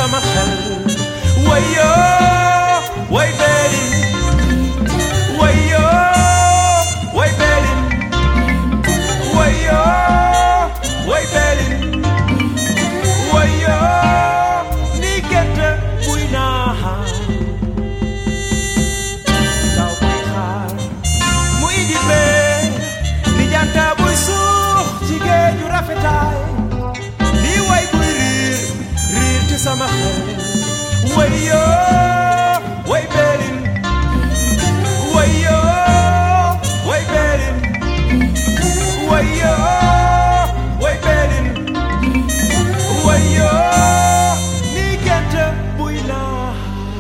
sama xel wayo way belin wayo way belin wayo way belin wayo ni gerte buy naax taw buy xaar mu indi bee ni janta buy suux ci géeju rafetaay ni way buy riir ci sama xel wayo way belin wayo way belin wayo way belin wayo ni gerte buy naax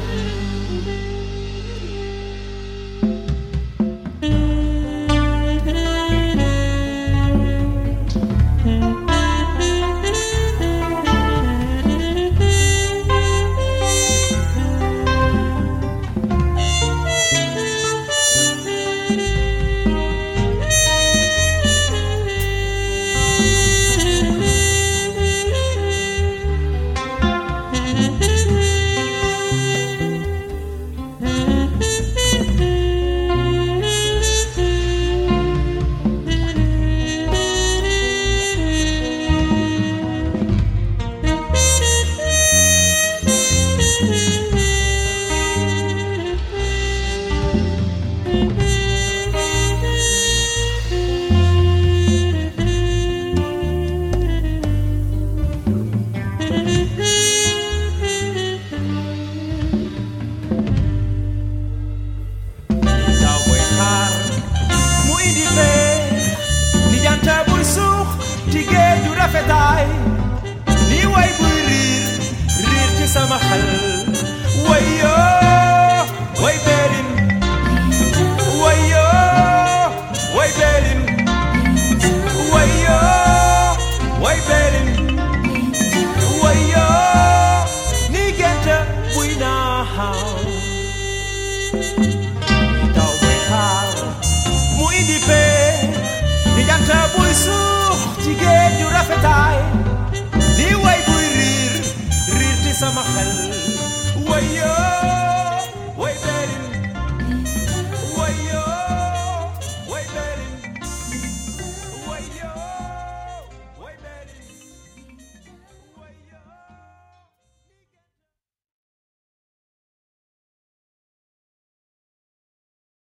ni way buy riir ci sama xel wayo way belin wayo way belin wayo way belin wayo ni gerte buy naaxaw taw buy xaar mu indi bee ni janta buy suux ci géeju rafetaay ni way buy riir ci sama xel wayo